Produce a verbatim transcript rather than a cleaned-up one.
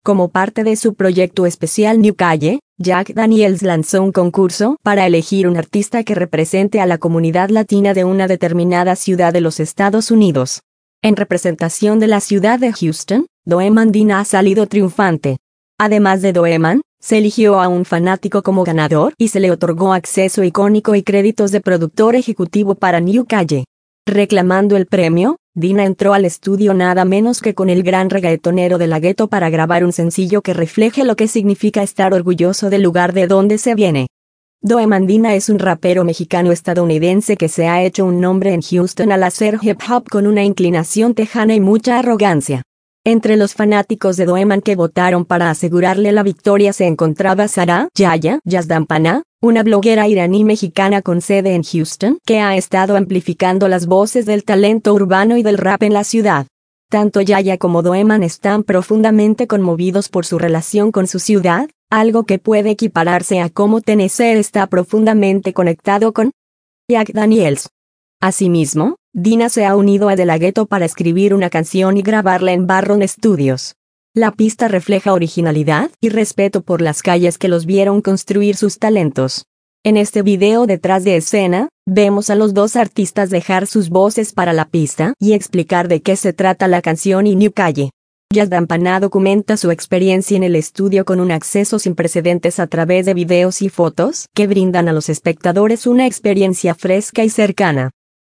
Como parte de su proyecto especial New Calle, Jack Daniels lanzó un concurso para elegir un artista que represente a la comunidad latina de una determinada ciudad de los Estados Unidos. En representación de la ciudad de Houston, Doeman Dina ha salido triunfante. Además de Doeman, se eligió a un fanático como ganador y se le otorgó acceso icónico y créditos de productor ejecutivo para New Calle. Reclamando el premio, Dina entró al estudio nada menos que con el gran reggaetonero de la gueto para grabar un sencillo que refleje lo que significa estar orgulloso del lugar de donde se viene. Doeman Dina es un rapero mexicano-estadounidense que se ha hecho un nombre en Houston al hacer hip hop con una inclinación tejana y mucha arrogancia. Entre los fanáticos de Doeman que votaron para asegurarle la victoria se encontraba Sara Yaya Yazdanpanah, una bloguera iraní-mexicana con sede en Houston, que ha estado amplificando las voces del talento urbano y del rap en la ciudad. Tanto Yaya como Doeman están profundamente conmovidos por su relación con su ciudad, algo que puede equipararse a cómo Tennessee está profundamente conectado con Jack Daniels. Asimismo, Dina se ha unido a De La Ghetto para escribir una canción y grabarla en Barron Studios. La pista refleja originalidad y respeto por las calles que los vieron construir sus talentos. En este video detrás de escena, vemos a los dos artistas dejar sus voces para la pista y explicar de qué se trata la canción y New Calle. Yazdanpanah documenta su experiencia en el estudio con un acceso sin precedentes a través de videos y fotos que brindan a los espectadores una experiencia fresca y cercana.